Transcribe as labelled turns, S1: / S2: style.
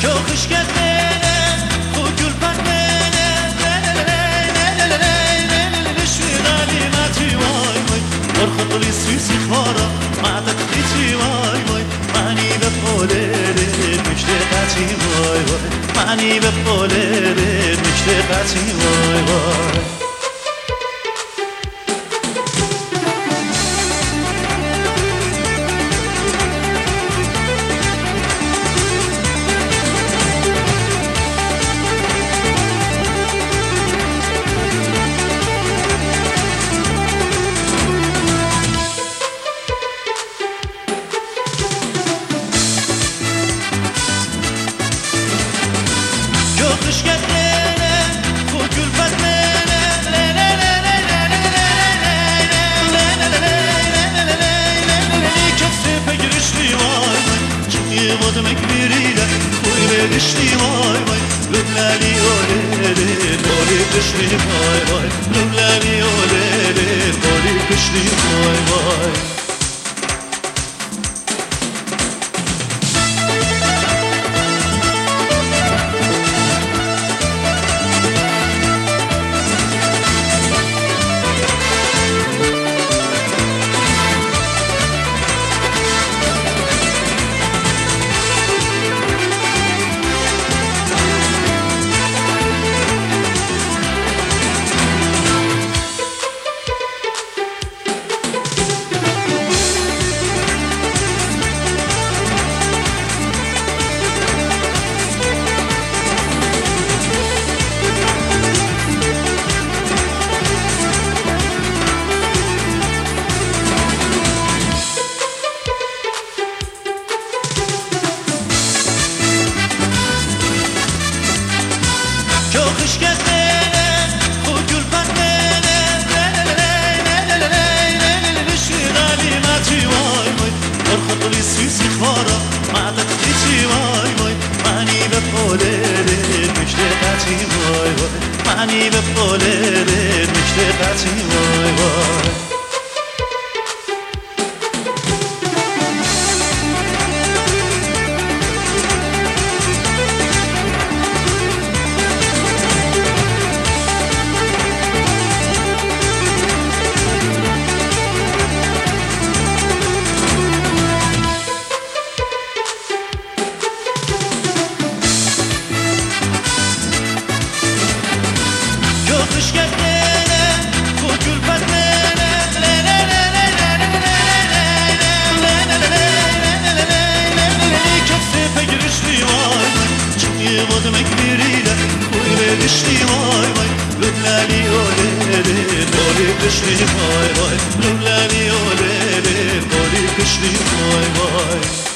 S1: خوش کردنه خود گل پکنه شویدانی ماتی وای وای برخطلی سویسی خارا معدت خیتی وای وای معنی به پولره مشته قطی وای وای معنی به پولره مشته قطی وای وای خوش کردنه خود گل پکنه کسی پگرشتی وای وای چیه بودم اکبریده خوی بدشتی وای وای لبلانی اوله بالی کشتی وای وای لبلانی اوله بالی کشتی وای وای خوش کردنه خود گل پکنه شیرانی ماتی وای وای برخطلی سویسی خارا معدت خیتی وای وای معنی به پولره مشته قطی وای وای معنی به پولره مشته قطی وای وای خوش کردنه خود گل پکنه کسی پگرشتی وای وای چیه بودم اکبریده خوی بدشتی وای وای لبلانی اوله بالی کشتی وای وای لبلانی اوله بالی کشتی وای وای